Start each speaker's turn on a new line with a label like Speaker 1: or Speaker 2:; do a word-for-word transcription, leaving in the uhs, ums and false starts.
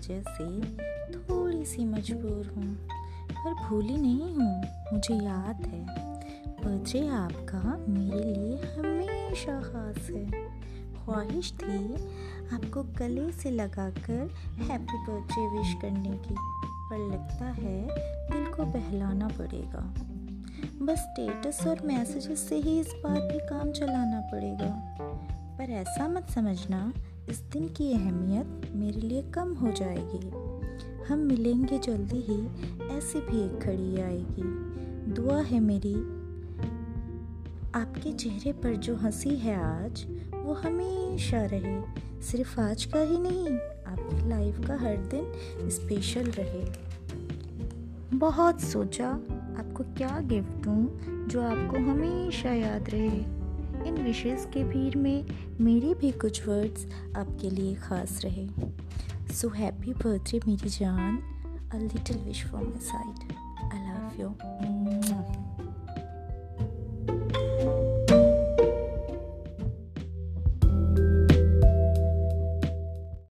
Speaker 1: वजह से थोड़ी सी मजबूर हूँ, पर भूली नहीं हूँ। मुझे याद है बर्थडे आपका मेरे लिए हमेशा ख़ास है। ख्वाहिश थी आपको गले से लगाकर हैप्पी बर्थडे विश करने की, पर लगता है दिल को बहलाना पड़ेगा। बस स्टेटस और मैसेजेस से ही इस बार भी काम चलाना पड़ेगा। पर ऐसा मत समझना इस दिन की अहमियत मेरे लिए कम हो जाएगी। हम मिलेंगे जल्दी ही, ऐसी भी एक घड़ी आएगी। दुआ है मेरी आपके चेहरे पर जो हंसी है आज, वो हमेशा रहे। सिर्फ आज का ही नहीं, आपकी लाइफ का हर दिन स्पेशल रहे। बहुत सोचा आपको क्या गिफ्ट दूं जो आपको हमेशा याद रहे। इन विशेस के भीड़ में मेरी भी कुछ वर्ड्स आपके लिए खास रहे। सो हैप्पी बर्थडे मेरी जान, a little wish from my side. I love you.